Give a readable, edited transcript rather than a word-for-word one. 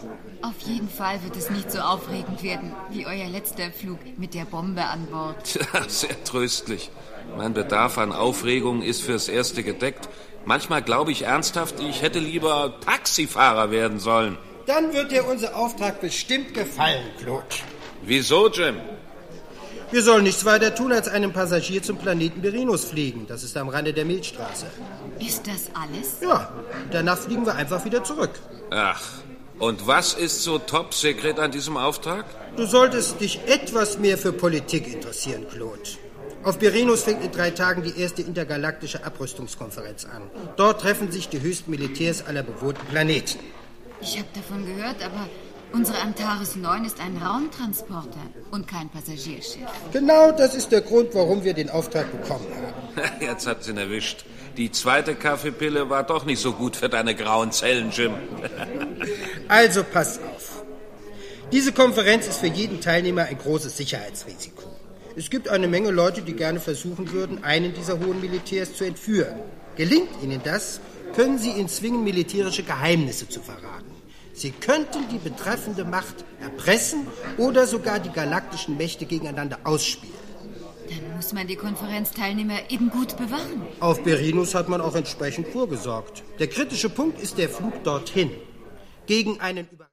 Auf jeden Fall wird es nicht so aufregend werden wie euer letzter Flug mit der Bombe an Bord. Tja, sehr tröstlich. Mein Bedarf an Aufregung ist fürs Erste gedeckt. Manchmal glaube ich ernsthaft, ich hätte lieber Taxifahrer werden sollen. Dann wird dir unser Auftrag bestimmt gefallen, Claude. Wieso, Jim? Wir sollen nichts weiter tun, als einen Passagier zum Planeten Berinus fliegen. Das ist am Rande der Milchstraße. Ist das alles? Ja, danach fliegen wir einfach wieder zurück. Ach, und was ist so top-secret an diesem Auftrag? Du solltest dich etwas mehr für Politik interessieren, Claude. Auf Berinus fängt in 3 Tagen die erste intergalaktische Abrüstungskonferenz an. Dort treffen sich die höchsten Militärs aller bewohnten Planeten. Ich habe davon gehört, aber unsere Antares 9 ist ein Raumtransporter und kein Passagierschiff. Genau das ist der Grund, warum wir den Auftrag bekommen haben. Jetzt hat sie ihn erwischt. Die zweite Kaffeepille war doch nicht so gut für deine grauen Zellen, Jim. Also pass auf. Diese Konferenz ist für jeden Teilnehmer ein großes Sicherheitsrisiko. Es gibt eine Menge Leute, die gerne versuchen würden, einen dieser hohen Militärs zu entführen. Gelingt ihnen das, können sie ihn zwingen, militärische Geheimnisse zu verraten. Sie könnten die betreffende Macht erpressen oder sogar die galaktischen Mächte gegeneinander ausspielen. Dann muss man die Konferenzteilnehmer eben gut bewachen. Auf Berinus hat man auch entsprechend vorgesorgt. Der kritische Punkt ist der Flug dorthin. Gegen einen